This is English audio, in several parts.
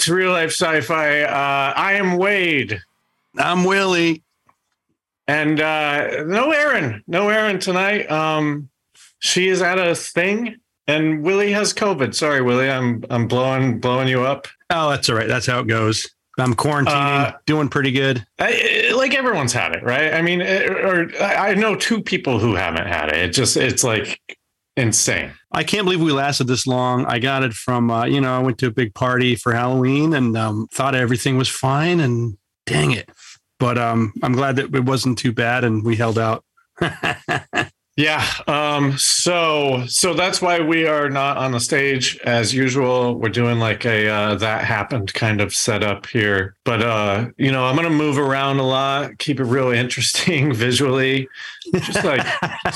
to Real Life Sci-Fi. I am Wade. I'm Willie. And no Erin tonight. She is at a thing, and Willie has COVID. Sorry, Willie, I'm blowing you up. Oh, that's all right. That's how it goes. I'm quarantining, doing pretty good. Like everyone's had it, right? I mean, I know two people who haven't had it. It's like insane. I can't believe we lasted this long. I got it from, I went to a big party for Halloween and thought everything was fine, and dang it. But I'm glad that it wasn't too bad and we held out. Yeah. So that's why we are not on the stage as usual. We're doing like a that happened kind of setup here. But I'm going to move around a lot, keep it really interesting visually. Just like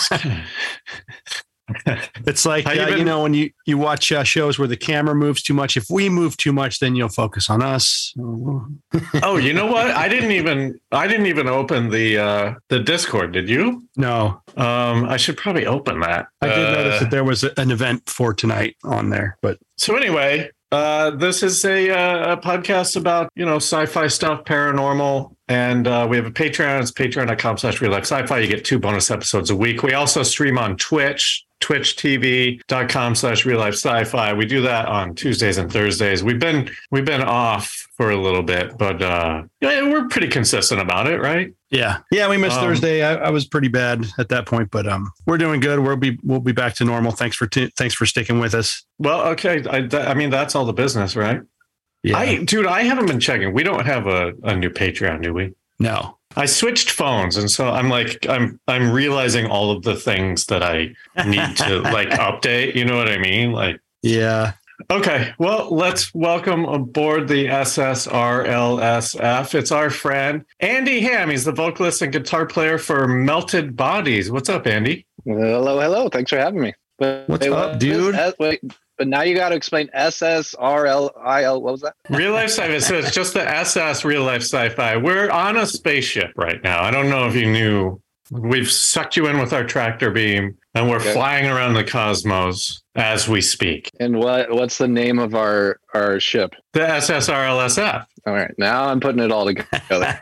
it's like when you watch shows where the camera moves too much. If we move too much, then you'll focus on us. Oh, you know what? I didn't even open the Discord. Did you? No. I should probably open that. I did notice that there was an event for tonight on there. But so anyway, this is a podcast about sci-fi stuff, paranormal. And we have a Patreon. It's patreon.com/reallifesci-fi. You get 2 bonus episodes a week. We also stream on Twitch, twitchtv.com/reallifesci-fi. We do that on Tuesdays and Thursdays. We've been off for a little bit, but we're pretty consistent about it, right? Yeah. We missed Thursday. I was pretty bad at that point, but we're doing good. We'll be back to normal. Thanks for sticking with us. Well, okay. I mean, that's all the business, right? Yeah. I haven't been checking. We don't have a new Patreon, do we? No. I switched phones, and so I'm realizing all of the things that I need to update. You know what I mean? Yeah. Okay. Well, let's welcome aboard the SSRLSF. It's our friend Andy Ham. He's the vocalist and guitar player for Melted Bodies. What's up, Andy? Hello. Thanks for having me. What's up, dude? But now you got to explain SSRLIL. What was that? Real Life Sci-Fi. So it's just the SS Real Life Sci-Fi. We're on a spaceship right now. I don't know if you knew. We've sucked you in with our tractor beam, and we're flying around the cosmos as we speak. And what's the name of our ship? The SSRLSF. All right. Now I'm putting it all together.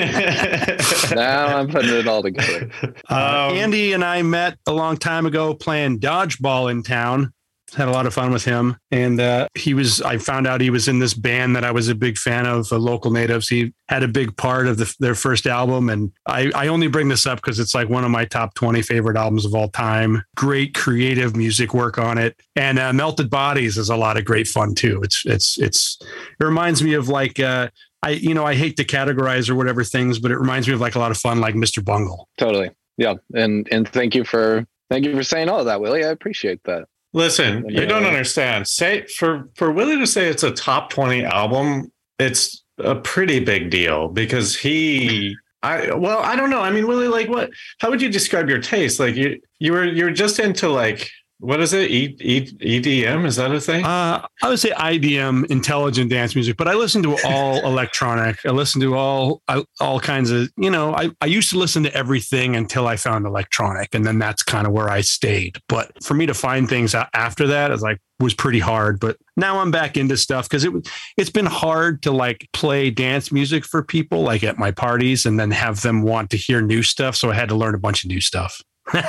Andy and I met a long time ago playing dodgeball in town. Had a lot of fun with him. And I found out he was in this band that I was a big fan of, Local Natives. He had a big part of their first album. And I only bring this up because it's like one of my top 20 favorite albums of all time. Great creative music work on it. And Melted Bodies is a lot of great fun too. It reminds me of I hate to categorize or whatever things, but it reminds me of a lot of fun, like Mr. Bungle. Totally. Yeah. And thank you for saying all of that, Willie. I appreciate that. Listen, you don't understand. Say for Willie to say it's a top 20 album, it's a pretty big deal because I don't know. I mean, Willie, how would you describe your taste? You're just into what is it? EDM? Is that a thing? I would say IDM, intelligent dance music, but I listen to all electronic. I listen to all kinds of, I used to listen to everything until I found electronic. And then that's kind of where I stayed. But for me to find things after that was pretty hard. But now I'm back into stuff because it's been hard to play dance music for people at my parties and then have them want to hear new stuff. So I had to learn a bunch of new stuff.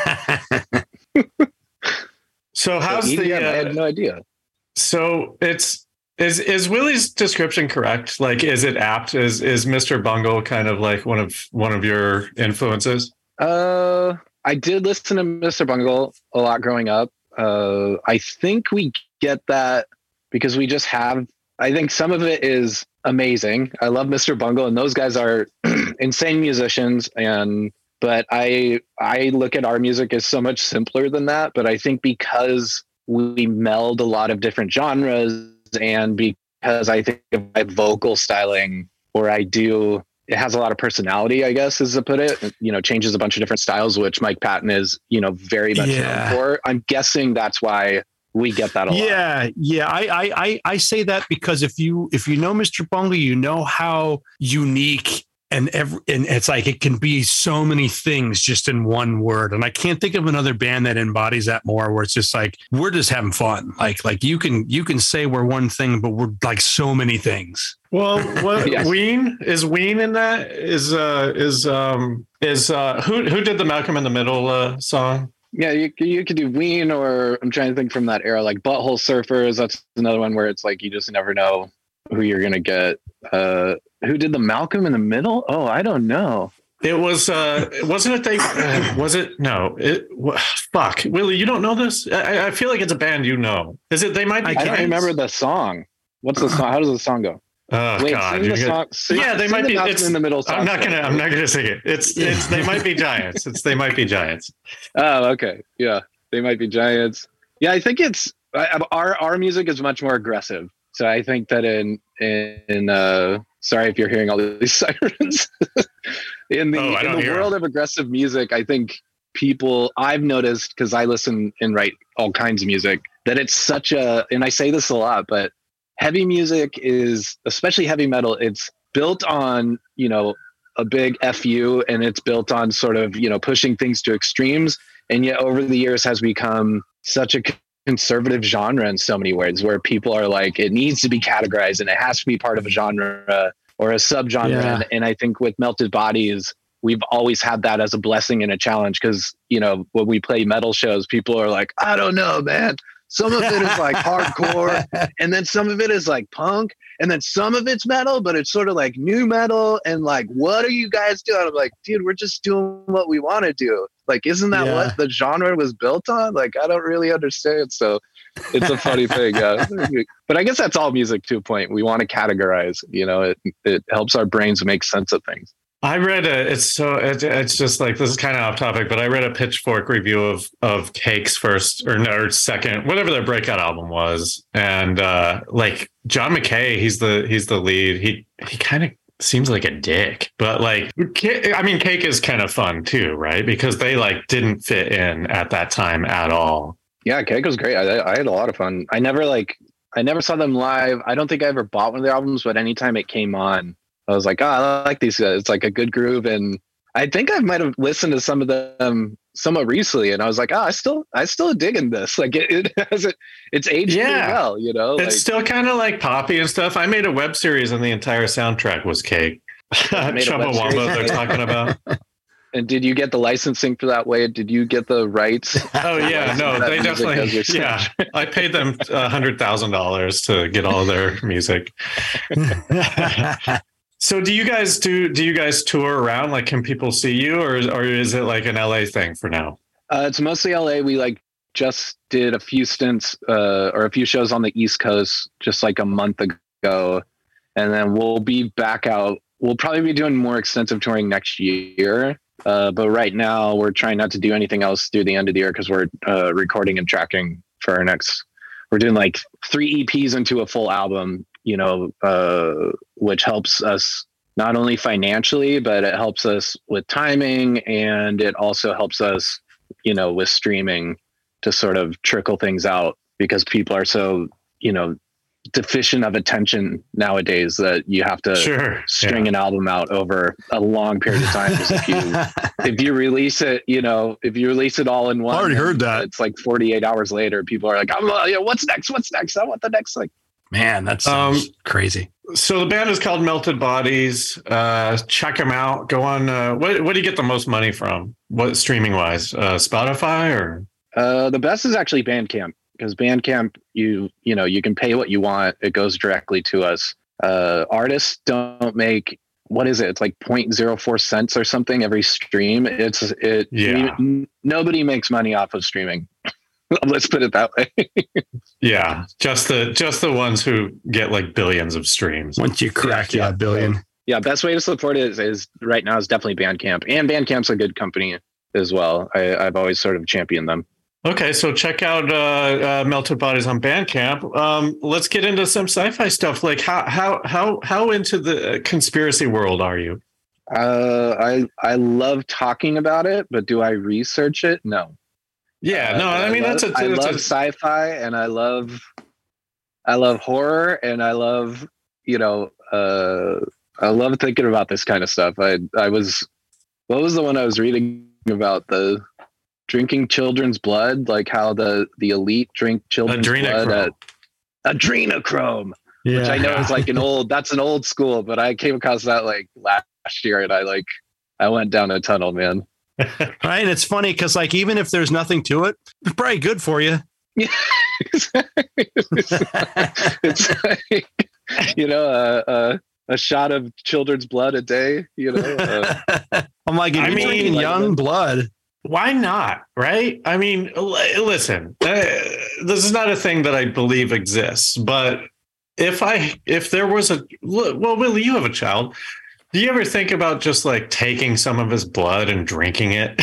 So how's I had no idea. So is Willie's description correct? Is it apt? Is Mr. Bungle kind of one of your influences? I did listen to Mr. Bungle a lot growing up. I think we get that because we just have. I think some of it is amazing. I love Mr. Bungle, and those guys are insane musicians But I look at our music as so much simpler than that. But I think because we meld a lot of different genres and because I think of my vocal styling it has a lot of personality, I guess, as to put it, changes a bunch of different styles, which Mike Patton is, very much known for. I'm guessing that's why we get that a lot. Yeah. I say that because if you know Mr. Bungle, you know how unique and it's like it can be so many things just in one word. And I can't think of another band that embodies that more, where it's just like we're just having fun. Like you can say we're one thing, but we're like so many things. Well, what Yes. Ween in that? Who did the Malcolm in the Middle song? Yeah, you could do Ween, or I'm trying to think from that era, like Butthole Surfers. That's another one where it's like you just never know who you're gonna get. Who did the Malcolm in the Middle? Oh, I don't know. It was wasn't it they was it no it fuck Willie, you don't know this? I feel like it's a band you know. Is it They Might Be I don't Giants? remember the song. What's the song? How does the song go? Oh Wait, God! sing the song. Yeah, They sing Might the Be. Malcolm It's in the Middle song. I'm not gonna sing it. It's They Might Be Giants. It's They Might Be Giants. Oh, okay. Yeah, They Might Be Giants. Yeah, I think it's our music is much more aggressive. So I think that in sorry if you're hearing all these sirens. in the world of aggressive music, I think I've noticed, because I listen and write all kinds of music, that it's such a, and I say this a lot, but heavy music is, especially heavy metal, it's built on, a big FU, and it's built on sort of, pushing things to extremes. And yet over the years has become such a conservative genre in so many ways, where people are like, it needs to be categorized and it has to be part of a genre or a subgenre. Yeah. And I think with Melted Bodies, we've always had that as a blessing and a challenge, because, when we play metal shows, people are like, I don't know, man. Some of it is like hardcore, and then some of it is like punk, and then some of it's metal, but it's sort of like new metal. And like, what are you guys doing? I'm like, dude, we're just doing what we want to do. Like, isn't that what the genre was built on? Like, I don't really understand. So it's a funny thing. But I guess that's all music to a point. We want to categorize, it helps our brains make sense of things. I read it's just like, this is kind of off topic, but I read a Pitchfork review of Cake's first or second, whatever their breakout album was. And like John McKay, he's the lead. He kind of seems like a dick, but like, I mean, Cake is kind of fun too, right? Because they like didn't fit in at that time at all. Yeah, Cake was great. I had a lot of fun. I never saw them live. I don't think I ever bought one of their albums, but anytime it came on, I was like, I like these guys. It's like a good groove. And I think I might have listened to some of them somewhat recently, and I was like, I still digging this. Like it's aged pretty well, It's still kind of like poppy and stuff. I made a web series and the entire soundtrack was Cake. Chumbawamba they're talking about. And did you get the licensing for that way? Did you get the rights? Oh yeah, no, they definitely. Yeah, I paid them $100,000 to get all their music. So do you guys tour around? Like, can people see you, or is it like an LA thing for now? It's mostly LA. We just did a few stints or a few shows on the East Coast just like a month ago, and then we'll be back out. We'll probably be doing more extensive touring next year. But right now we're trying not to do anything else through the end of the year, because we're recording and tracking for our next. We're doing like 3 EPs into a full album, which helps us not only financially, but it helps us with timing, and it also helps us, with streaming to sort of trickle things out, because people are so, deficient of attention nowadays that you have to string an album out over a long period of time. If you release it, if you release it all in one, I already heard that. It's like 48 hours later, people are like, what's next? I want the next, man, that's crazy. So the band is called Melted Bodies. Check them out. Go on. What do you get the most money from? What, streaming wise? Spotify or? The best is actually Bandcamp, because Bandcamp, you can pay what you want. It goes directly to us. Artists don't make, what is it? It's like 0.04 cents or something every stream. Nobody makes money off of streaming. Let's put it that way. Yeah, just the ones who get like billions of streams. Once you crack a billion. Yeah, best way to support it is right now is definitely Bandcamp, and Bandcamp's a good company as well. I've always sort of championed them. Okay, so check out Melted Bodies on Bandcamp. Let's get into some sci-fi stuff. Like how into the conspiracy world are you? I love talking about it, but do I research it? No. Yeah, no. I love sci-fi, and I love horror, and I love I love thinking about this kind of stuff. What was the one I was reading about? The drinking children's blood, like how the elite drink children's blood at adrenochrome, which I know is like that's an old school, but I came across that like last year and I went down a tunnel, man. Right. And it's funny because like, even if there's nothing to it, it's probably good for you. Yeah, it's like, a shot of children's blood a day, I'm like, if you're drinking young blood. Why not? Right? I mean, listen, this is not a thing that I believe exists, but if there was Willie, you have a child. Do you ever think about just like taking some of his blood and drinking it?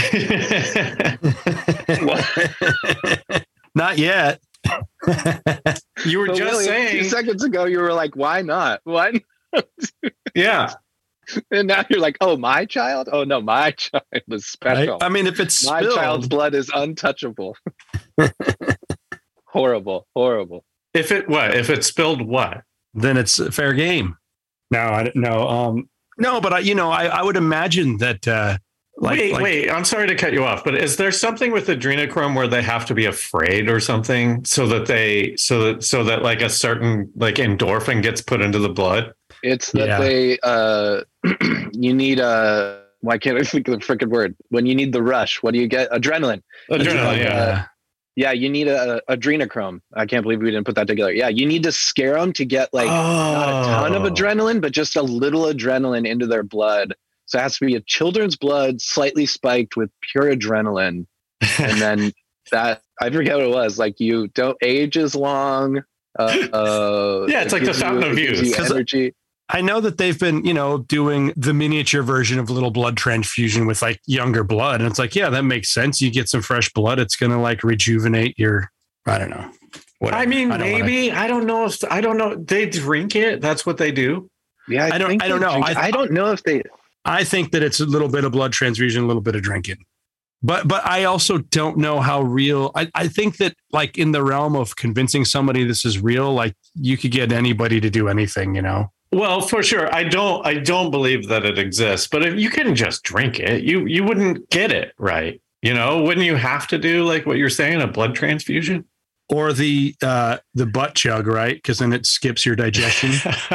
Not yet. You were just Willie, saying 2 seconds ago, you were like, why not? Why not? Yeah. And now you're like, oh, my child? Oh, no, my child is special. Right? I mean, if it's my child's blood is untouchable. Horrible. If it spilled what? Then it's fair game. No, I don't know. No, but I would imagine that. Wait, I'm sorry to cut you off, but is there something with adrenochrome where they have to be afraid or something so that like a certain like endorphin gets put into the blood? It's that they you need why can't I think of the freaking word? When you need the rush, what do you get? Adrenaline. Yeah, you need a adrenochrome. I can't believe we didn't put that together. Yeah, you need to scare them to get like not a ton of adrenaline, but just a little adrenaline into their blood. So it has to be a children's blood slightly spiked with pure adrenaline. And then that, I forget what it was. Like you don't age as long. It's like the fountain of youth. Energy. I know that they've been, doing the miniature version of little blood transfusion with like younger blood. And it's like, yeah, that makes sense. You get some fresh blood. It's going to like rejuvenate your, I don't know. Whatever. I mean, I don't know. They drink it. That's what they do. Yeah. I don't know. I don't know if they, I think that it's a little bit of blood transfusion, a little bit of drinking. But I also don't know how real. I think that like in the realm of convincing somebody this is real, like you could get anybody to do anything, Well, for sure. I don't believe that it exists, but if you couldn't just drink it, you wouldn't get it right. Wouldn't you have to do like what you're saying, a blood transfusion? Or the butt chug, right? Because then it skips your digestion.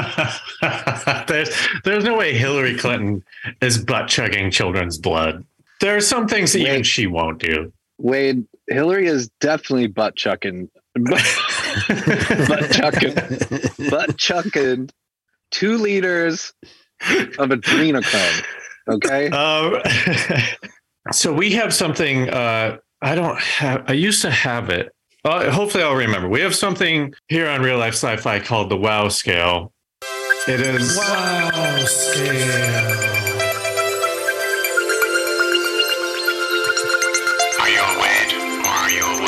There's no way Hillary Clinton is butt chugging children's blood. There are some things that even she won't do. Wade, Hillary is definitely butt chucking 2 liters of adrenochrome. Okay. So we have something. I used to have it. Hopefully I'll remember. We have something here on Real Life Sci-Fi called the WOW scale. It is WOW scale. Are you a Wade or are you a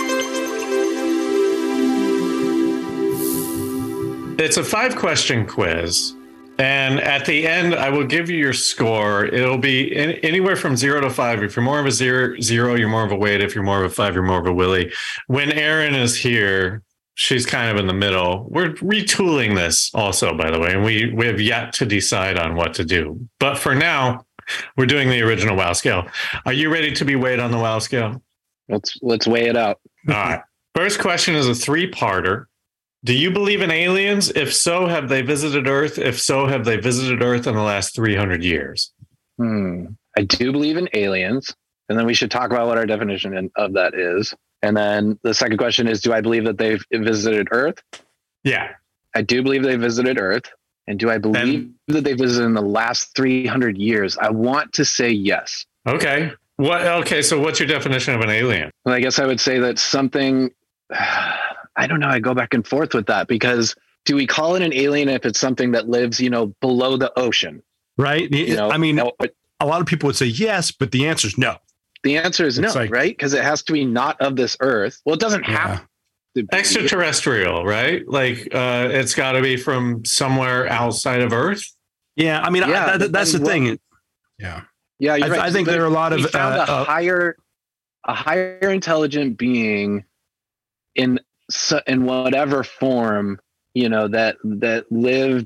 Willie? It's a 5-question quiz. And at the end, I will give you your score. It'll be anywhere from 0 to 5. If you're more of a zero, you're more of a Wade. If you're more of a 5, you're more of a Willie. When Erin is here, she's kind of in the middle. We're retooling this also, by the way, and we have yet to decide on what to do. But for now, we're doing the original WOW scale. Are you ready to be weighed on the WOW scale? Let's weigh it out. All right. First question is a 3-parter. Do you believe in aliens? If so, have they visited Earth? If so, have they visited Earth in the last 300 years? I do believe in aliens. And then we should talk about what our definition of that is. And then the second question is, do I believe that they've visited Earth? Yeah. I do believe they visited Earth. And do I believe that they visited in the last 300 years? I want to say yes. Okay. Okay. So what's your definition of an alien? Well, I guess I would say that something... I don't know. I go back and forth with that because do we call it an alien if it's something that lives, below the ocean? Right. I mean, a lot of people would say yes, but the answer is no. The answer is no, right? Because it has to be not of this earth. Well, it doesn't have to be. Extraterrestrial, right? Like it's got to be from somewhere outside of Earth. Yeah. I mean, that's the thing. Yeah. Yeah. You're right. I think there are a lot of found a higher intelligent being in whatever form, that lived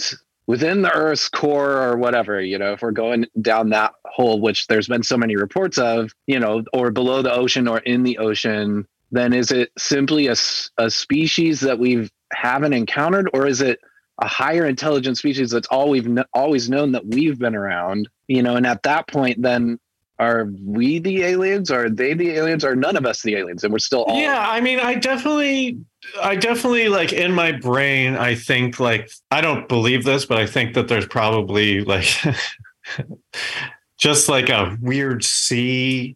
within the Earth's core or whatever, if we're going down that hole, which there's been so many reports of, or below the ocean or in the ocean, then is it simply a species that we haven't encountered, or is it a higher intelligent species that's all we've always known that we've been around? And at that point, then are we the aliens? Are they the aliens? Or none of us the aliens? And we're still all. Yeah, I mean, I definitely like in my brain, I think like, I don't believe this, but I think that there's probably like just like a weird sea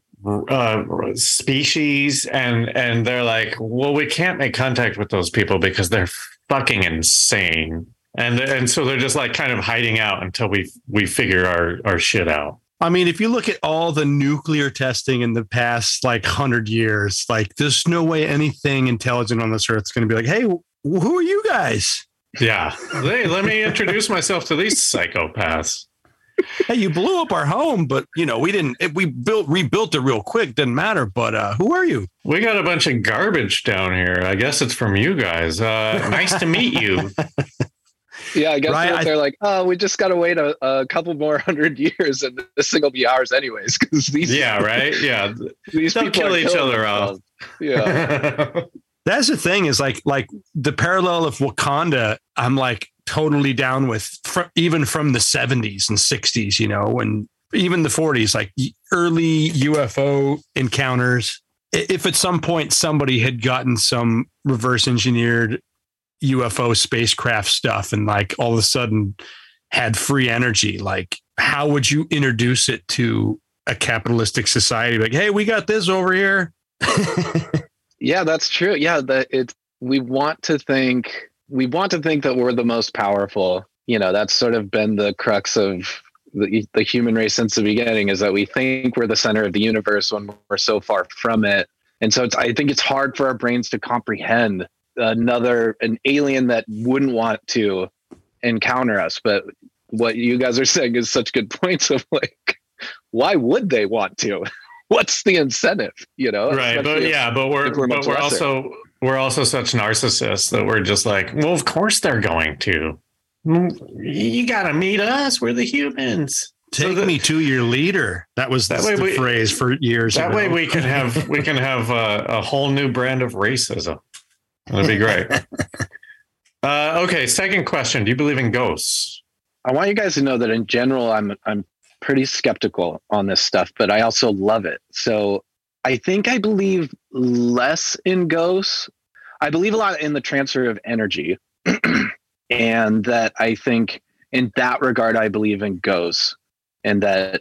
species, and they're like, well, we can't make contact with those people because they're fucking insane, and so they're just like kind of hiding out until we figure our shit out. I mean, if you look at all the nuclear testing in the past like 100 years, like there's no way anything intelligent on this earth is going to be like, hey, who are you guys? Yeah, hey, let me introduce myself to these psychopaths. Hey, you blew up our home, but we rebuilt it real quick. Didn't matter. But who are you? We got a bunch of garbage down here. I guess it's from you guys. Nice to meet you. Yeah, I guess right, they're like, oh, we just got to wait a couple more 100 years, and this thing will be ours anyways. Because these, yeah, right, yeah, these they'll kill each other off. Yeah, that's the thing is like the parallel of Wakanda. I'm like totally down with even from the 70s and 60s, and even the 40s, like early UFO encounters. If at some point somebody had gotten some reverse engineered UFO spacecraft stuff and like all of a sudden had free energy, like how would you introduce it to a capitalistic society? Like, hey, we got this over here. Yeah, that's true. Yeah, we want to think that we're the most powerful. That's sort of been the crux of the human race since the beginning, is that we think we're the center of the universe when we're so far from it. And so I think it's hard for our brains to comprehend an alien that wouldn't want to encounter us. But what you guys are saying is such good points of like, why would they want to? What's the incentive? Right. But we're also such narcissists that we're just like, well, of course they're going to. You got to meet us. We're the humans. Take me to your leader. That was the phrase for years. That way we can have a whole new brand of racism. That'd be great. Okay, second question. Do you believe in ghosts? I want you guys to know that in general, I'm pretty skeptical on this stuff, but I also love it. So I think I believe less in ghosts. I believe a lot in the transfer of energy. And that I think in that regard, I believe in ghosts, and that,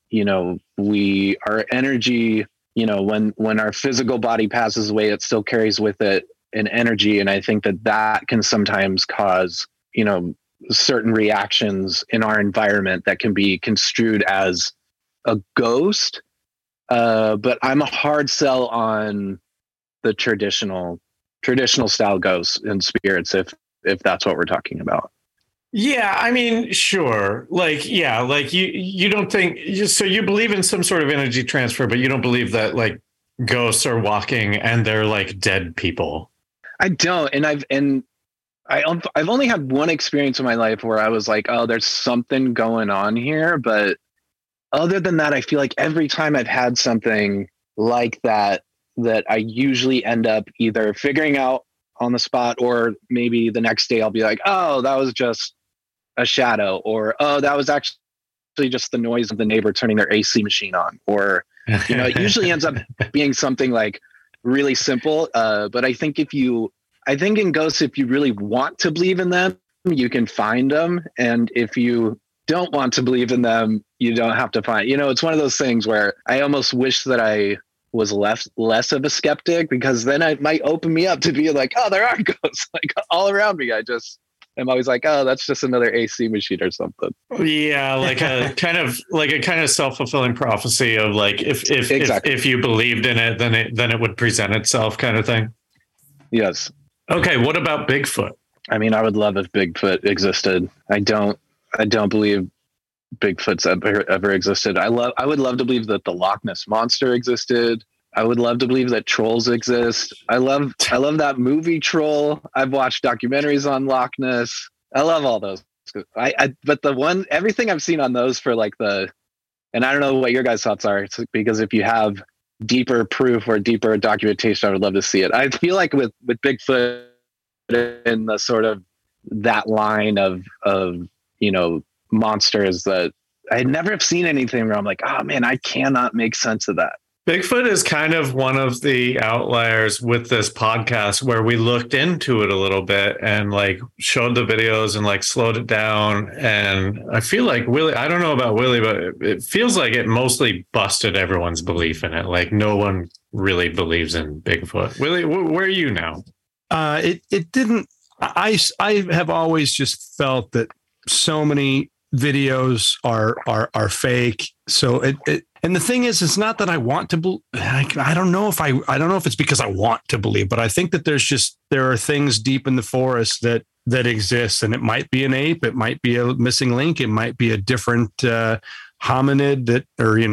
our energy, when our physical body passes away, it still carries with it an energy. And I think that can sometimes cause, certain reactions in our environment that can be construed as a ghost. But I'm a hard sell on the traditional style ghosts and spirits, if that's what we're talking about. Yeah, I mean, sure. Like, yeah, like you don't think, so you believe in some sort of energy transfer, but you don't believe that like ghosts are walking and they're like dead people. I don't. And I've only had one experience in my life where I was like, oh, there's something going on here. But other than that, I feel like every time I've had something like that I usually end up either figuring out on the spot, or maybe the next day I'll be like, oh, that was just a shadow, or, oh, that was actually just the noise of the neighbor turning their AC machine on, or, it usually ends up being something like really simple. But I think in ghosts, if you really want to believe in them, you can find them. And if you don't want to believe in them, you don't have to find, it's one of those things where I almost wish that I was less of a skeptic, because then it might open me up to be like, oh, there are ghosts like all around me. I'm always like, oh, that's just another AC machine or something. Yeah, like a kind of self-fulfilling prophecy of like, if you believed in it, then it would present itself, kind of thing. Yes. Okay, what about Bigfoot? I mean, I would love if Bigfoot existed. I don't believe Bigfoot's ever existed. I would love to believe that the Loch Ness Monster existed. I would love to believe that trolls exist. I love that movie Troll. I've watched documentaries on Loch Ness. I love all those But the one, everything I've seen on those for like and I don't know what your guys' thoughts are, because if you have deeper proof or deeper documentation, I would love to see it. I feel like with Bigfoot in the sort of that line of monsters, that I never have seen anything where I'm like, oh man, I cannot make sense of that. Bigfoot is kind of one of the outliers with this podcast where we looked into it a little bit and like showed the videos and like slowed it down. And I feel like Willie, I don't know about Willie, but it feels like it mostly busted everyone's belief in it. Like no one really believes in Bigfoot. Willie, where are you now? It didn't. I have always just felt that so many videos are fake. So and the thing is, it's not that I want to I don't know if it's because I want to believe, but I think that there are things deep in the forest that exist, and it might be an ape, it might be a missing link, it might be a different hominid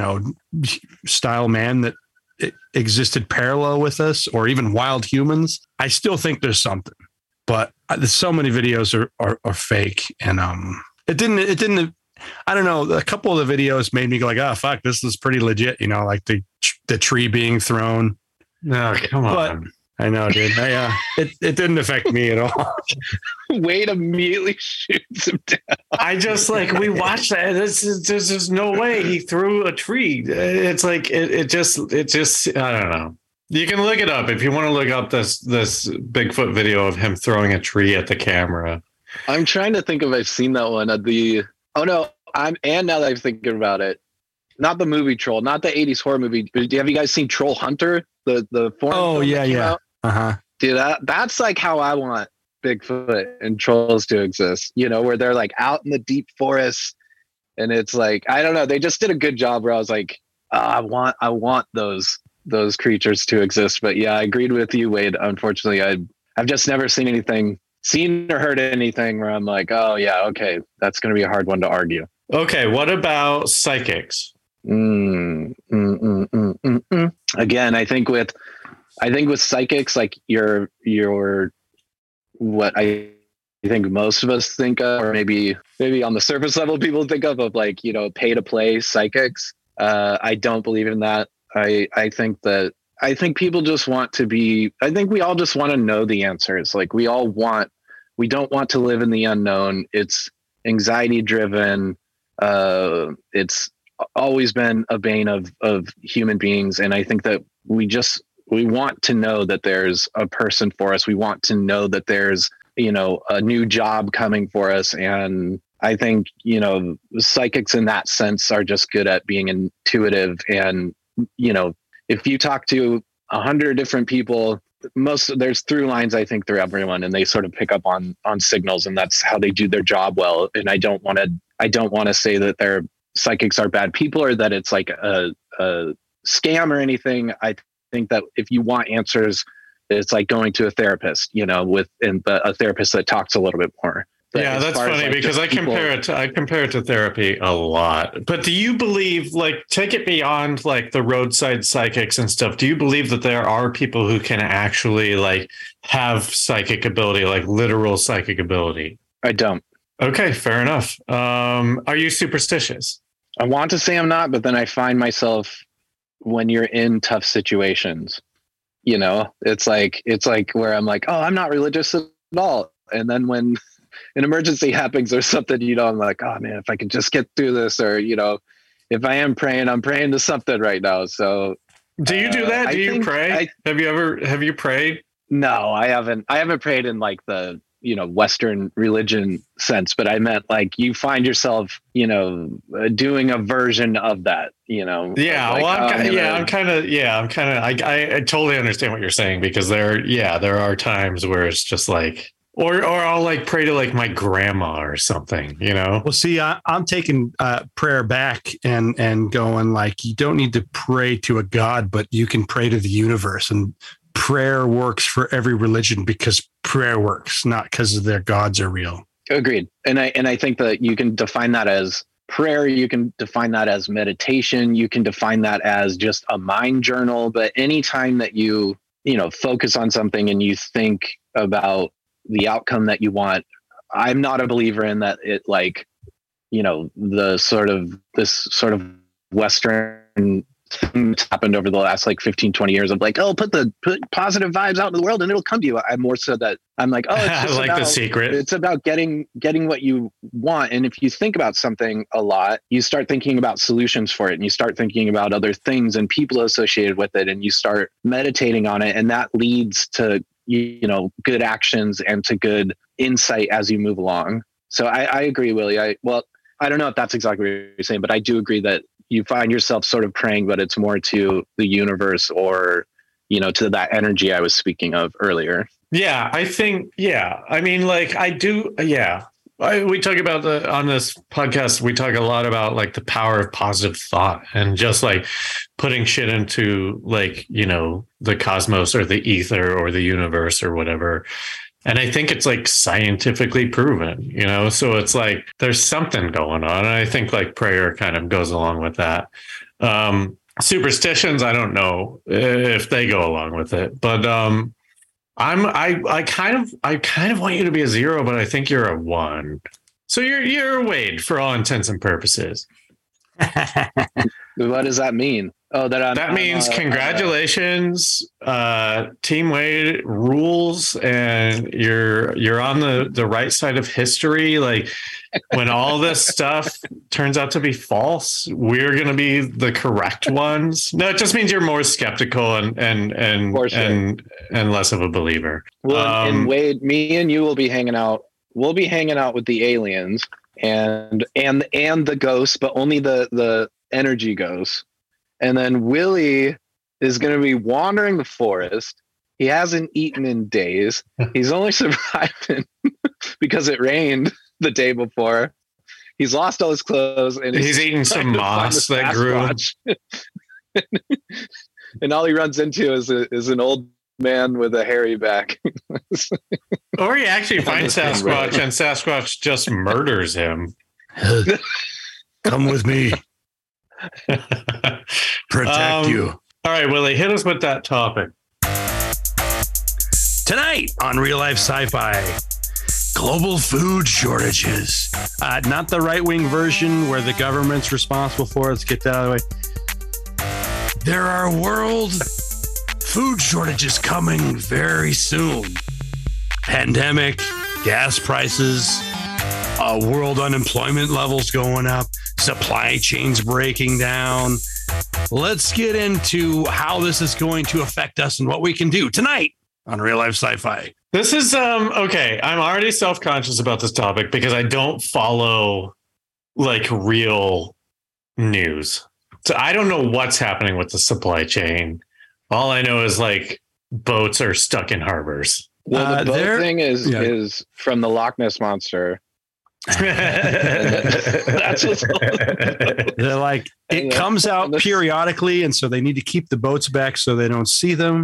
style man that existed parallel with us, or even wild humans. I still think there's something, but there's so many videos are fake, and it didn't. I don't know. A couple of the videos made me go like, "Oh fuck, this is pretty legit." Like the tree being thrown. No, come on. But I know, dude. It didn't affect me at all. Wade immediately shoots him down. I just we watched that. There's no way he threw a tree. It's like it just I don't know. You can look it up if you want to look up this Bigfoot video of him throwing a tree at the camera. I'm trying to think if I've seen that one at the. Oh no, and now that I'm thinking about it, not the movie Troll, not the 80s horror movie, but have you guys seen Troll Hunter? The foreign Oh yeah. Uh-huh. Dude, that's like how I want Bigfoot and trolls to exist, where they're like out in the deep forest, and it's like, I don't know, they just did a good job where I was like, I want those creatures to exist. But yeah, I agreed with you, Wade. Unfortunately, I've just never seen or heard anything where I'm like, oh yeah, okay, that's going to be a hard one to argue. Okay, what about psychics? Again, I think with psychics, like you're what I think most of us think of, or maybe on the surface level people think of like, pay to play psychics. I don't believe in that. I think people just want to be, I think we all just want to know the answers. Like we don't want to live in the unknown. It's anxiety driven. It's always been a bane of human beings. And I think that we want to know that there's a person for us. We want to know that there's, a new job coming for us. And I think, psychics in that sense are just good at being intuitive. And, if you talk to 100 different people, there's through lines, I think, through everyone, and they sort of pick up on signals, and that's how they do their job well. And I don't want to say that their psychics are bad people or that it's like a scam or anything. I think that if you want answers, it's like going to a therapist, a therapist that talks a little bit more. But yeah, that's funny because I compare it to therapy a lot. But do you believe, take it beyond the roadside psychics and stuff? Do you believe that there are people who can actually have psychic ability, literal psychic ability? I don't. Okay, fair enough. Are you superstitious? I want to say I'm not, but then I find myself when you're in tough situations, it's like where I'm like, oh, I'm not religious at all. And then when an emergency happens or something, I'm like, oh man, if I could just get through this, or, if I am praying, I'm praying to something right now. So do you do that? Do you pray? Have you prayed? No, I haven't prayed in the, Western religion sense, but I meant you find yourself, doing a version of that, Yeah. I totally understand what you're saying, because there are times where it's just or I'll pray to my grandma or something, Well, see, I'm taking prayer back and going you don't need to pray to a God, but you can pray to the universe, and prayer works for every religion because prayer works, not because their gods are real. Agreed. And I think that you can define that as prayer. You can define that as meditation. You can define that as just a mind journal. But anytime that you focus on something and you think about the outcome that you want, I'm not a believer in that. It like, this sort of Western thing that's happened over the last like 15, 20 years of like, oh, put positive vibes out in the world and it'll come to you. I'm more so that I'm like, oh, it's just like The Secret. It's about getting what you want. And if you think about something a lot, you start thinking about solutions for it, and you start thinking about other things and people associated with it, and you start meditating on it. And that leads to, good actions and to good insight as you move along. So I agree, Willie. I don't know if that's exactly what you're saying, but I do agree that you find yourself sort of praying, but it's more to the universe or, to that energy I was speaking of earlier. Yeah, I think, I mean, like I do. Yeah. We talk about on this podcast, we talk a lot about like the power of positive thought and just like putting shit into like, the cosmos or the ether or the universe or whatever. And I think it's like scientifically proven, so it's like there's something going on. And I think like prayer kind of goes along with that. Superstitions, I don't know if they go along with it, but I kind of want you to be a 0, but I think you're a 1. So you're a Wade for all intents and purposes. What does that mean? Oh, that means congratulations, Team Wade rules, and you're on the right side of history. Like when all this stuff turns out to be false, we're going to be the correct ones. No, it just means you're more skeptical and less of a believer. Well, and Wade, me and you will be hanging out. We'll be hanging out with the aliens and the ghosts, but only the energy ghosts. And then Willie is going to be wandering the forest. He hasn't eaten in days. He's only surviving because it rained the day before. He's lost all his clothes, and he's eaten some moss that grew. And all he runs into is an old man with a hairy back. Or he actually finds Sasquatch, and Sasquatch just murders him. Come with me. Protect you. All right, Willie, hit us with that topic. Tonight on Real Life Sci-Fi, global food shortages. Not the right-wing version where the government's responsible for it. Let's get that out of the way. There are world food shortages coming very soon. Pandemic, gas prices, world unemployment levels going up, supply chains breaking down. Let's get into how this is going to affect us and what we can do tonight on Real Life Sci-Fi. This is okay. I'm already self-conscious about this topic because I don't follow like real news. So I don't know what's happening with the supply chain. All I know is like boats are stuck in harbors. Well, the boat thing is from the Loch Ness Monster. That's what's they're like it comes out periodically, and so they need to keep the boats back so they don't see them.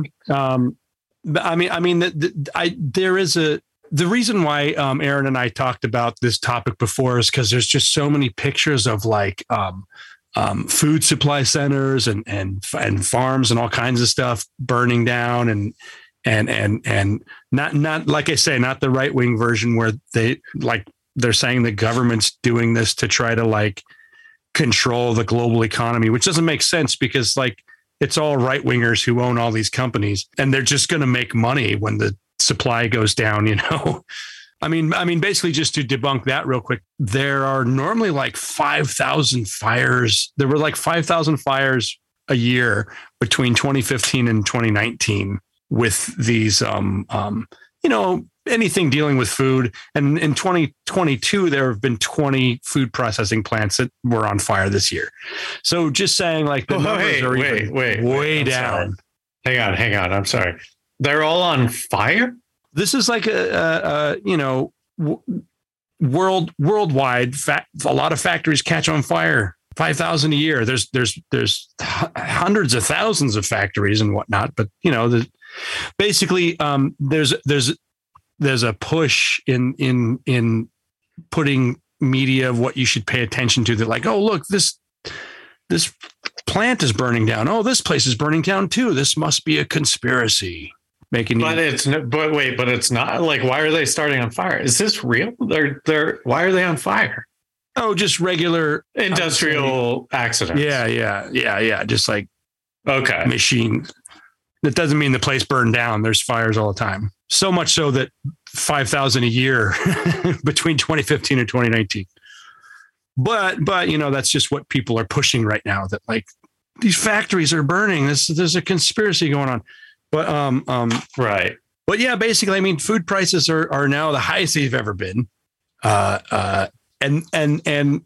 There is the reason why Aaron and I talked about this topic before is because there's just so many pictures of like food supply centers and farms and all kinds of stuff burning down and not like I say, not the right wing version where they're saying the government's doing this to try to like control the global economy, which doesn't make sense because like it's all right wingers who own all these companies and they're just going to make money when the supply goes down, I mean, basically just to debunk that real quick, there are normally like 5,000 fires. There were like 5,000 fires a year between 2015 and 2019 with these, anything dealing with food. And in 2022, there have been 20 food processing plants that were on fire this year. So just saying like the numbers are way down. Sorry. Hang on. I'm sorry. They're all on fire? This is like worldwide. A lot of factories catch on fire. 5,000 a year. There's hundreds of thousands of factories and whatnot. But basically, there's a push in putting media of what you should pay attention to. That like, oh look, this plant is burning down. Oh, this place is burning down too. This must be a conspiracy. making. But it's not like, why are they starting on fire? Is this real? Why are they on fire? Just regular Industrial accidents. Yeah. Just like Okay. machine. That doesn't mean the place burned down. There's fires all the time. So much so that 5,000 a year between 2015 and 2019. But that's just what people are pushing right now. That like these factories are burning. There's a conspiracy going on. But Right. But yeah, basically, I mean, food prices are now the highest they've ever been. And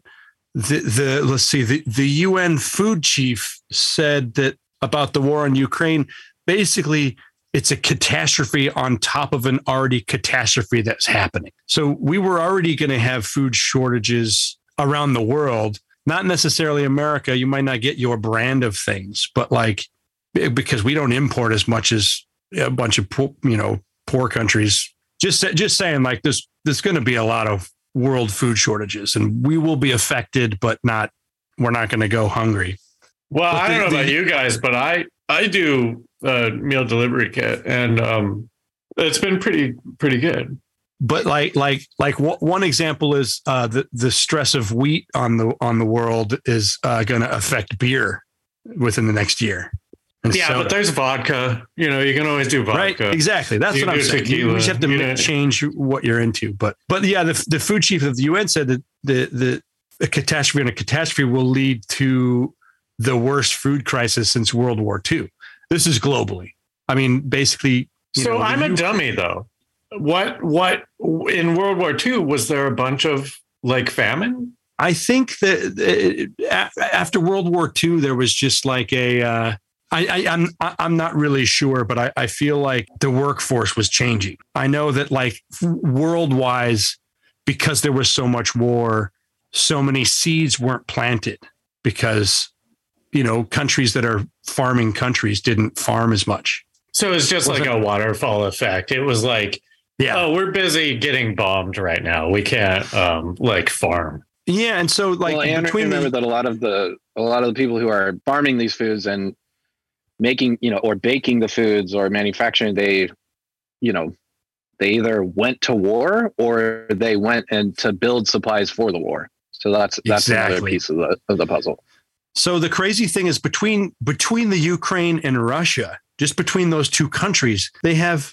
the UN food chief said that about the war on Ukraine, basically it's a catastrophe on top of an already catastrophe that's happening. So we were already going to have food shortages around the world, not necessarily America. You might not get your brand of things, but like, because we don't import as much as a bunch of poor countries. Just saying, like there's going to be a lot of world food shortages, and we will be affected, but we're not going to go hungry. Well, I don't know about you guys, but I do a meal delivery kit, and it's been pretty good. But like one example is the stress of wheat on the world is going to affect beer within the next year. And yeah, but there's vodka. You can always do vodka. Right? Exactly. That's what I'm saying. You just have to change what you're into. But yeah, the food chief of the UN said that the catastrophe will lead to the worst food crisis since World War II. This is globally. I mean, basically. So I'm a dummy though. What in World War II, was there a bunch of like famine? I think that after World War II, there was just like I'm not really sure, but I feel like the workforce was changing. I know that like worldwide, because there was so much war, so many seeds weren't planted because, countries that are farming countries didn't farm as much. So it's just like a waterfall effect. It was like, oh, we're busy getting bombed right now. We can't farm. Yeah. And so like, and remember that a lot of the people who are farming these foods and making, or baking the foods or manufacturing, they either went to war or they went and to build supplies for the war. So that's another piece of the puzzle. So the crazy thing is between the Ukraine and Russia, just between those two countries, they have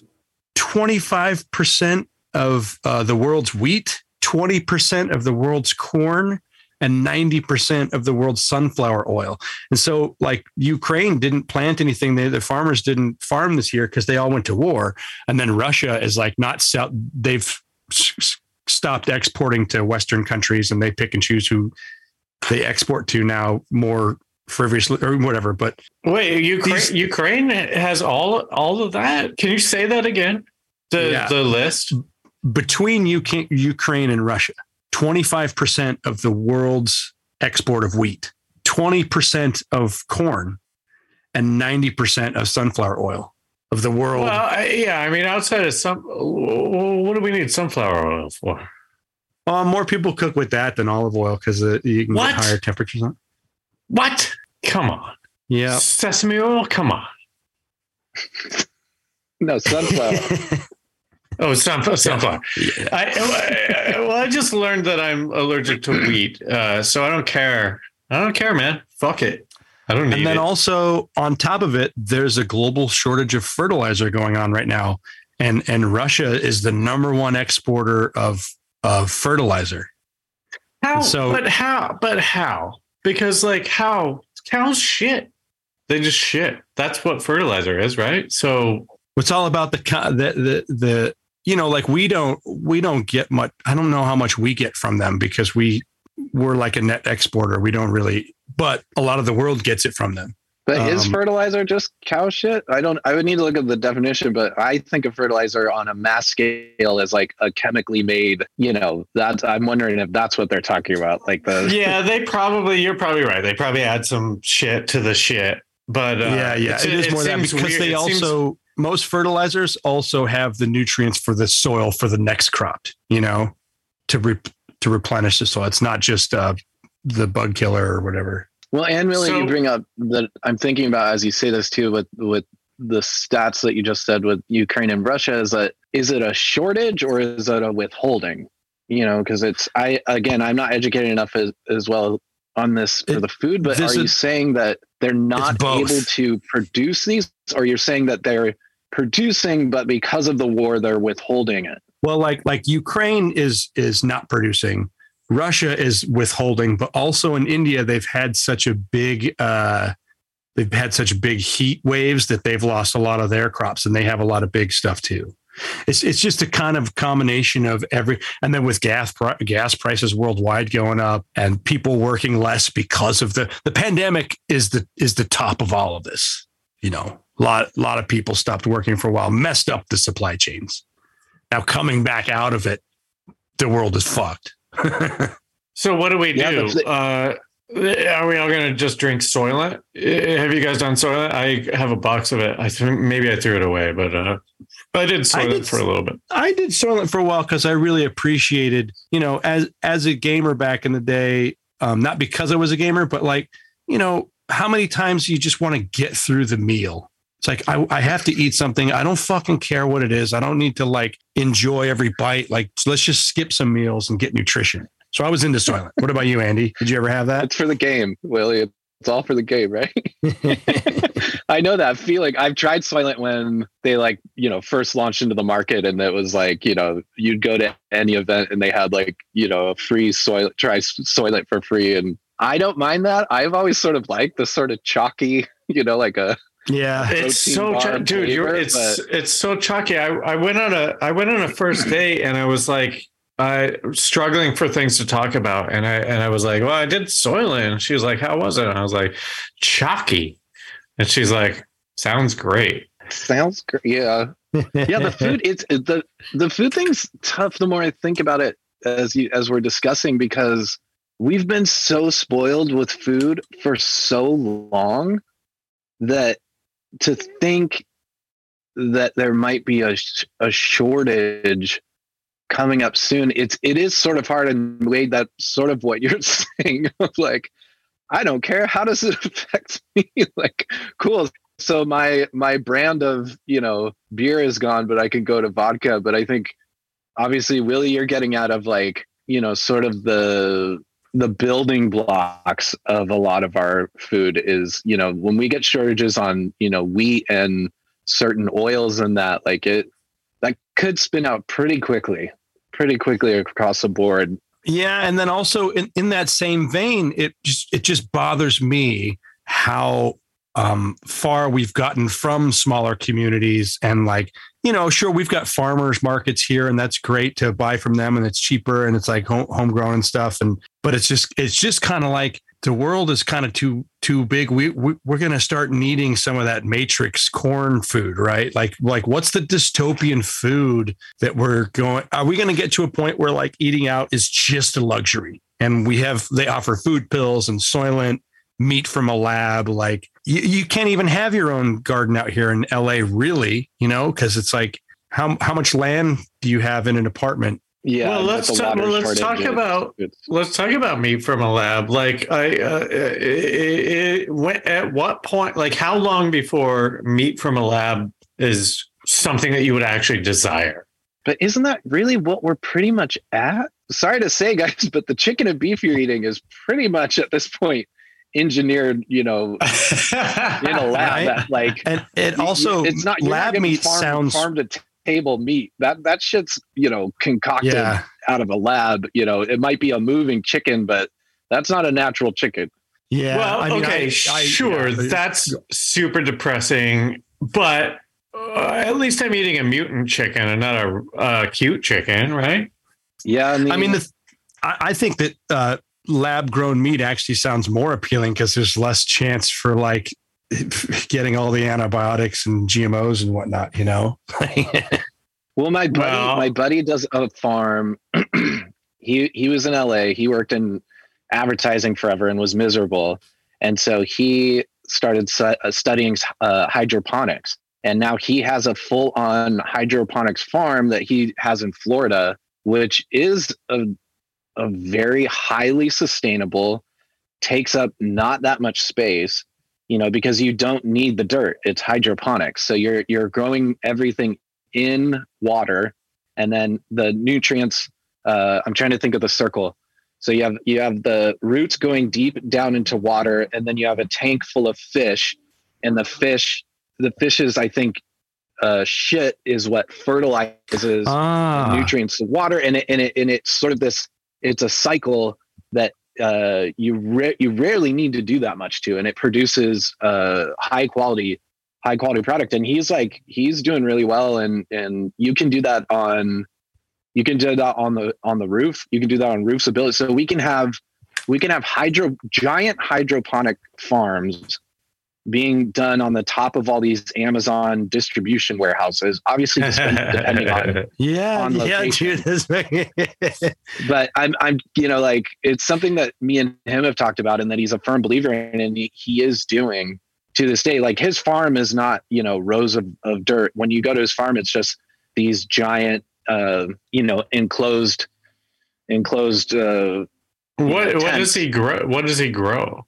25% of the world's wheat, 20% of the world's corn, and 90% of the world's sunflower oil. And so like Ukraine didn't plant anything. The farmers didn't farm this year because they all went to war. And then Russia is like they've stopped exporting to Western countries, and they pick and choose who they export to now more frivolously or whatever. But wait, Ukraine has all of that? Can you say that again? The list? Between Ukraine and Russia, 25% of the world's export of wheat, 20% of corn, and 90% of sunflower oil of the world. Well, I mean, outside of what do we need sunflower oil for? More people cook with that than olive oil because you can get higher temperatures on it. What? Come on. Yeah. Sesame oil? Come on. No, sunflower. Oh, sunflower. Yeah. I just learned that I'm allergic to wheat, so I don't care. I don't care, man. Fuck it. I don't need it. And then also on top of it, there's a global shortage of fertilizer going on right now, and Russia is the number one exporter of fertilizer. How? But how? Because like how? Cows shit. They just shit. That's what fertilizer is, right? So it's all about the like we don't get much. I don't know how much we get from them because we're like a net exporter. We don't really, but a lot of the world gets it from them. But is fertilizer just cow shit? I would need to look at the definition, but I think of fertilizer on a mass scale as like a chemically made, I'm wondering if that's what they're talking about. Like yeah, you're probably right. They probably add some shit to the shit, but it is more that because weird. Most fertilizers also have the nutrients for the soil for the next crop, to replenish the soil. It's not just the bug killer or whatever. Well, and really, you bring up that I'm thinking about as you say this too, with the stats that you just said with Ukraine and Russia is it a shortage or is it a withholding? Because I'm not educated enough as well on this for the food, but are you saying that they're not able to produce these, or you're saying that they're producing, but because of the war, they're withholding it? Well, like Ukraine is not producing. Russia is withholding, but also in India, they've had such big heat waves that they've lost a lot of their crops, and they have a lot of big stuff too. It's just a kind of combination of and then with gas prices worldwide going up and people working less because of the pandemic is the top of all of this. A lot of people stopped working for a while, messed up the supply chains. Now coming back out of it, the world is fucked. So what do we do? Are we all going to just drink Soylent? Have you guys done Soylent? I have a box of it. I think maybe I threw it away, but I did Soylent for a little bit. I did Soylent for a while because I really appreciated, as a gamer back in the day, not because I was a gamer, but how many times you just want to get through the meal. It's like, I have to eat something. I don't fucking care what it is. I don't need to enjoy every bite. Let's just skip some meals and get nutrition. So I was into Soylent. What about you, Andy? Did you ever have that? It's for the game, Willie. It's all for the game, right? I know that feeling. I've tried Soylent when they first launched into the market, and it was you'd go to any event and they had a free Soylent, try Soylent for free. And I don't mind that. I've always sort of liked the sort of chalky, yeah, it's so dude. It's so chalky. I went on a first date and I was struggling for things to talk about, and I was like, well, I did Soylent. And she was like, how was it? And I was like, chalky. And she's like, sounds great. Sounds great. Yeah. Yeah. The food, the food thing's tough the more I think about it as we're discussing, because we've been so spoiled with food for so long that to think that there might be a shortage coming up soon, it is sort of hard. And Wade, that's sort of what you're saying. I don't care. How does it affect me? Cool. So my brand of, beer is gone, but I can go to vodka. But I think obviously, Willie, you're getting out of sort of the building blocks of a lot of our food is, when we get shortages on, wheat and certain oils and that, that could spin out pretty quickly across the board. Yeah. And then also in that same vein, it just bothers me how far we've gotten from smaller communities. And sure, we've got farmers markets here, and that's great to buy from them, and it's cheaper, and it's homegrown and stuff. But it's just kind of the world is kind of too big. We're going to start needing some of that matrix corn food, right? What's the dystopian food that are we going to get to a point where eating out is just a luxury? And they offer food pills and Soylent, meat from a lab. You can't even have your own garden out here in LA, really, because it's how much land do you have in an apartment? Yeah. Well, let's talk about meat from a lab. At what point, how long before meat from a lab is something that you would actually desire? But isn't that really what we're pretty much at? Sorry to say, guys, but the chicken and beef you're eating is pretty much at this point engineered, in a lab. That, and it also, it's not lab meat sounds farm to table meat. That shit's concocted out of a lab. It might be a moving chicken, but that's not a natural chicken. Yeah. Well, sure, that's super depressing, but at least I'm eating a mutant chicken and not a cute chicken, right? Yeah. I think that lab grown meat actually sounds more appealing because there's less chance for getting all the antibiotics and GMOs and whatnot, Well, my buddy does a farm. He was in LA. He worked in advertising forever and was miserable. And so he started studying hydroponics. And now he has a full on hydroponics farm that he has in Florida, which is a very highly sustainable, takes up not that much space, because you don't need the dirt. It's hydroponics. So you're growing everything in water, and then the nutrients, I'm trying to think of the circle. So you have the roots going deep down into water, and then you have a tank full of fish, and the fish's, I think, shit is what fertilizes the nutrients of water, and it's sort of this. It's a cycle that you rarely need to do that much to, and it produces high quality product. And he's doing really well, and you can do that on the roof. You can do that on roofs ability. So we can have giant hydroponic farms being done on the top of all these Amazon distribution warehouses, obviously depending on location. But I'm it's something that me and him have talked about, and that he's a firm believer in, and he is doing to this day. Like, his farm is not rows of dirt. When you go to his farm, it's just these giant enclosed what does he grow?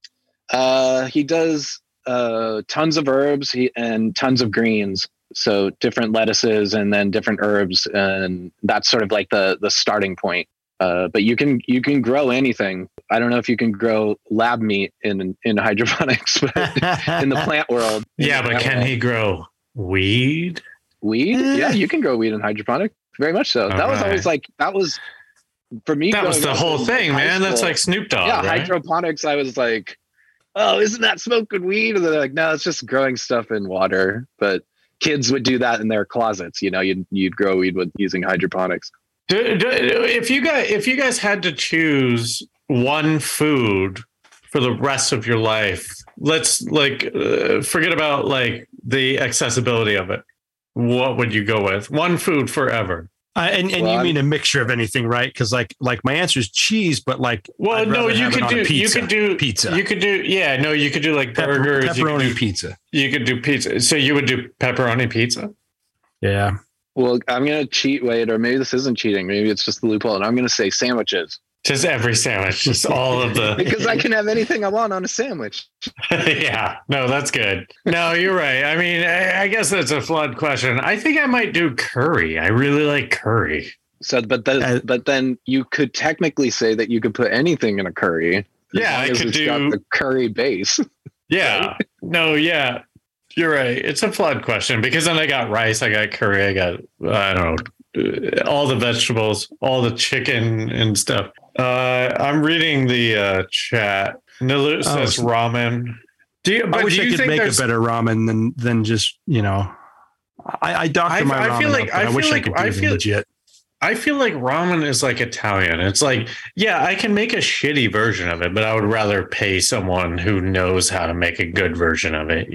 He does tons of herbs and tons of greens. So different lettuces and then different herbs, and that's sort of like the starting point. But you can grow anything. I don't know if you can grow lab meat in hydroponics, but in the plant world. Yeah, but can he grow weed? Weed? Yeah, you can grow weed in hydroponics. Very much so. That was always for me. That was the whole thing, man. That's like Snoop Dogg. Yeah, right? hydroponics. I was like, oh, isn't that smoking weed? And they're like, no, it's just growing stuff in water. But kids would do that in their closets. You'd grow weed using hydroponics. If you guys had to choose one food for the rest of your life, let's forget about the accessibility of it. What would you go with? One food forever. And you mean a mixture of anything, right? Because like my answer is cheese, but you could do pizza. You could do burgers, pepperoni pizza. You could do pizza. So you would do pepperoni pizza? Yeah. Well, I'm gonna cheat, Wade, or maybe this isn't cheating. Maybe it's just the loophole, and I'm gonna say sandwiches. Just every sandwich, just all of the. Because I can have anything I want on a sandwich. Yeah, no, that's good. No, you're right. I mean, I guess that's a flawed question. I think I might do curry. I really like curry. So, but then you could technically say that you could put anything in a curry. Yeah, I could do got the curry base. Yeah. Right? No. Yeah, you're right. It's a flawed question because then I got rice, I got curry, I got all the vegetables, all the chicken and stuff. I'm reading the chat. Nilu says ramen. I wish I could make a better ramen than just I doctor my ramen. I wish I could do it legit. I feel like ramen is like Italian. It's like, yeah, I can make a shitty version of it, but I would rather pay someone who knows how to make a good version of it.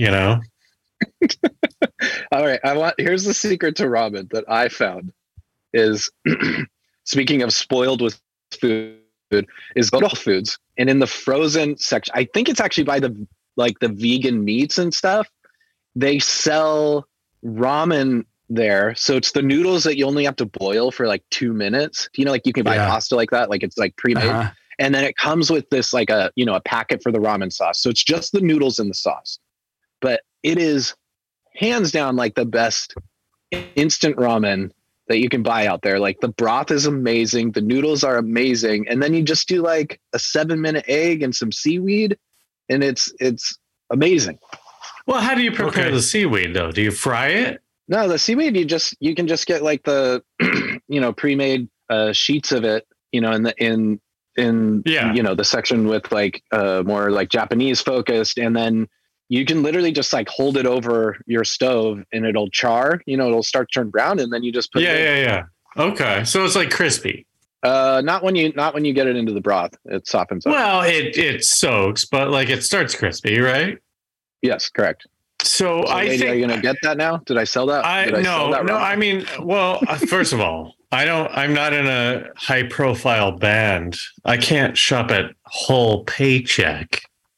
All right. Here's the secret to ramen that I found is speaking of spoiled with food, is go to Whole Foods, and in the frozen section, I think it's actually by the vegan meats and stuff, they sell ramen there. So it's the noodles that you only have to boil for 2 minutes. You can buy pasta like that, it's pre-made. And then it comes with this a packet for the ramen sauce. So it's just the noodles and the sauce, but it is hands down the best instant ramen that you can buy out there. The broth is amazing. The noodles are amazing. And then you just do a 7-minute egg and some seaweed, and it's amazing. Well, how do you prepare the seaweed though? Do you fry it? No, the seaweed, you can just get the, pre-made sheets of it, in the section with more Japanese focused. And then you can literally just hold it over your stove and it'll char, it'll start to turn brown, and then you just put it in. Yeah. Okay. So it's crispy. Not when you get it into the broth, it softens up. Well, it soaks, but it starts crispy, right? Yes, correct. So I think, are you going to get that now? Did I sell that? No. I mean, well, first of all, I'm not in a high profile band. I can't shop at Whole Paycheck.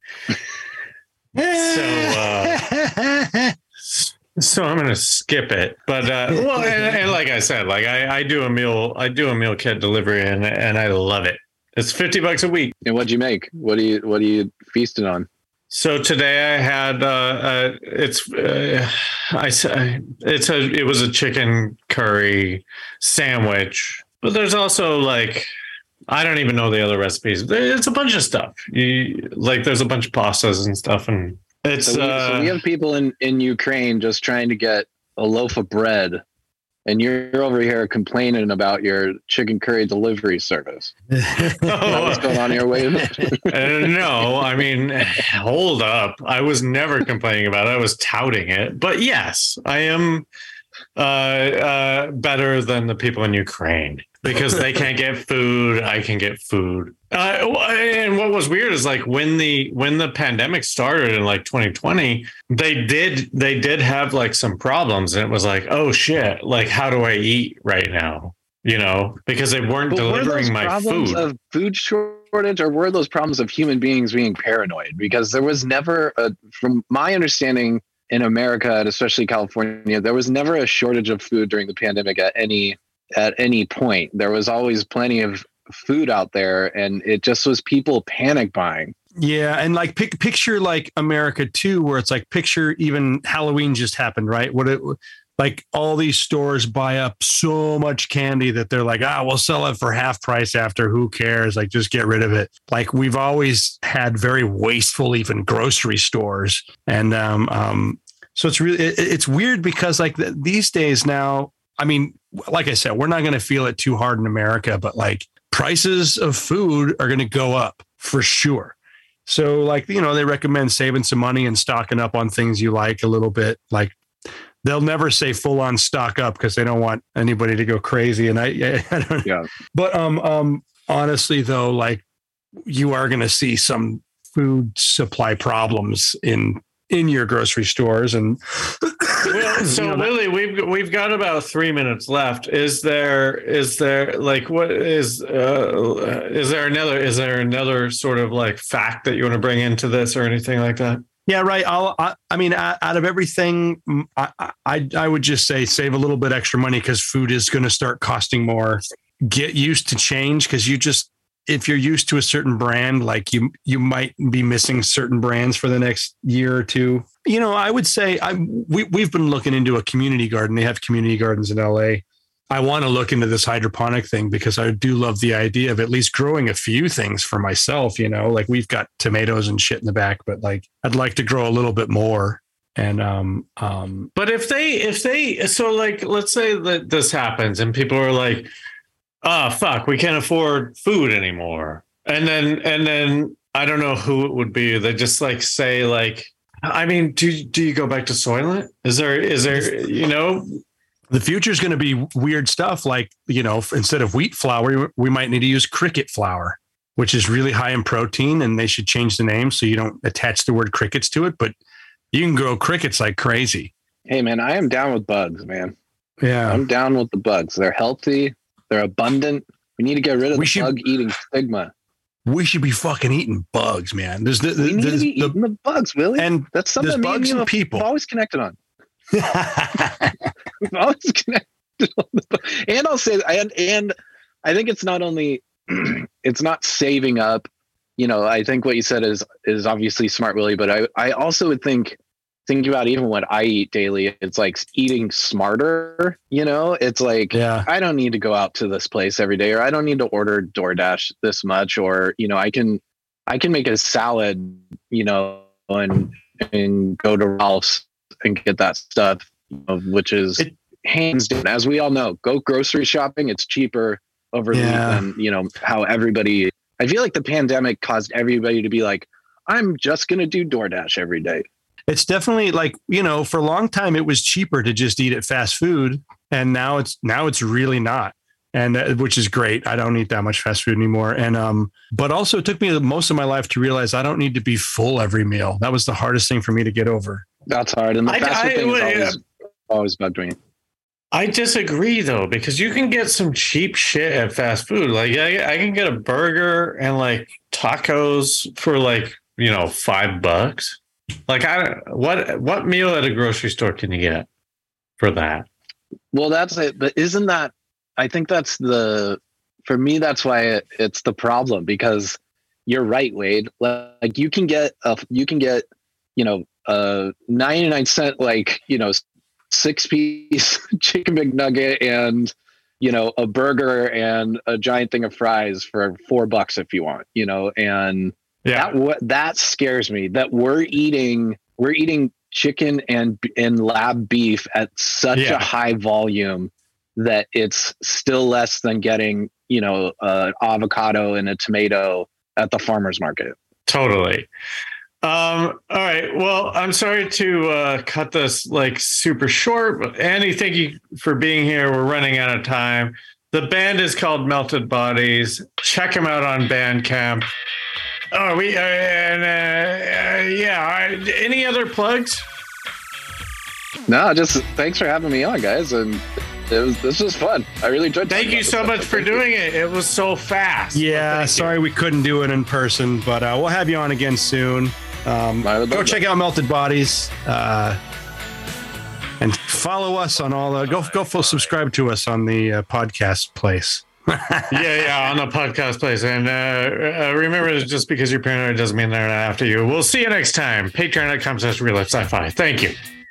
So I'm going to skip it. But and like I said, I do a meal kit delivery and I love it. It's $50 a week. And what'd you make? What are you feasting on? So today I had it was a chicken curry sandwich, but there's also like I don't even know the other recipes. It's a bunch of stuff. There's a bunch of pastas and stuff, and it's So we have people in Ukraine just trying to get a loaf of bread, and you're over here complaining about your chicken curry delivery service. What's going on here? Wait a minute. No, I mean, hold up. I was never complaining about it. I was touting it. But yes, I am better than the people in Ukraine because they can't get food. I can get food. And what was weird is like when the pandemic started in like 2020, they did have like some problems, and it was like, oh shit, like how do I eat right now? You know, because they weren't delivering my food. Of food shortage, or were those problems of human beings being paranoid? Because there was never from my understanding in America, and especially California, there was never a shortage of food during the pandemic at any point. There was always plenty of food out there, and it just was people panic buying. Yeah, and like picture like America too, where it's like picture even Halloween just happened, right? Like all these stores buy up so much candy that they're like, we'll sell it for half price after. Who cares? Like, just get rid of it. Like we've always had very wasteful, even grocery stores, and so it's weird because like these days now. I mean, like I said, we're not going to feel it too hard in America, but like prices of food are going to go up for sure. So like, you know, they recommend saving some money and stocking up on things you like a little bit. Like they'll never say full on stock up because they don't want anybody to go crazy. And I don't know. But honestly, though, like you are going to see some food supply problems in your grocery stores. And well, so Willie, we've got about 3 minutes left. Is there like what is there another sort of like fact that you want to bring into this or anything like that? Yeah, right. I mean, out of everything, I would just say save a little bit extra money because food is going to start costing more. Get used to change because if you're used to a certain brand, like you might be missing certain brands for the next year or two. You know, I would say we've been looking into a community garden. They have community gardens in LA. I want to look into this hydroponic thing because I do love the idea of at least growing a few things for myself. You know, like we've got tomatoes and shit in the back, but like I'd like to grow a little bit more. And but if they so like let's say that this happens and people are like, oh, fuck, we can't afford food anymore. And then I don't know who it would be. They just like say like, I mean, do you go back to Soylent? Is there, you know, the future is going to be weird stuff. Like, you know, instead of wheat flour, we might need to use cricket flour, which is really high in protein, and they should change the name so you don't attach the word crickets to it, but you can grow crickets like crazy. Hey man, I am down with bugs, man. Yeah. I'm down with the bugs. They're healthy. They're abundant. We need to get rid of the bug eating stigma. We should be fucking eating bugs, man. We need to be eating the bugs, Willie. And that's something bugs and people have always connected on. We've always connected on and I'll say, and I think it's not only, it's not saving up. You know, I think what you said is obviously smart, Willie, but I also would think about even what I eat daily, it's like eating smarter, you know, it's like, I don't need to go out to this place every day, or I don't need to order DoorDash this much, or, you know, I can make a salad, you know, and go to Ralph's and get that stuff, you know, which is hands down, as we all know, go grocery shopping. It's cheaper over than, you know, how everybody, I feel like the pandemic caused everybody to be like, I'm just going to do DoorDash every day. It's definitely like, you know, for a long time, it was cheaper to just eat at fast food. And now it's really not. And which is great. I don't eat that much fast food anymore. And, but also it took me most of my life to realize I don't need to be full every meal. That was the hardest thing for me to get over. That's hard. And the fast food thing is always about doing it. I disagree though, because you can get some cheap shit at fast food. Like I can get a burger and like tacos for like, you know, $5. Like what meal at a grocery store can you get for that? Well, that's it. But isn't that, I think that's for me, that's why it's the problem, because you're right, Wade. Like you can get, 99-cent, 6-piece chicken McNugget and, a burger and a giant thing of fries for $4 if you want, and that scares me that we're eating chicken and lab beef at such a high volume that it's still less than getting, an avocado and a tomato at the farmer's market. Totally. All right. Well, I'm sorry to cut this super short, but Andy, thank you for being here. We're running out of time. The band is called Melted Bodies. Check them out on Bandcamp. Oh, any other plugs? No, just thanks for having me on, guys. And this was fun. I really enjoyed it. Thank you so much for doing it. It was so fast. Yeah, sorry we couldn't do it in person, but we'll have you on again soon. Go check out Melted Bodies and follow us on all the go full subscribe to us on the podcast place. on the podcast place. And remember, just because you're paranoid doesn't mean they're not after you. We'll see you next time. Patreon.com/RealLifeSci-Fi. Thank you.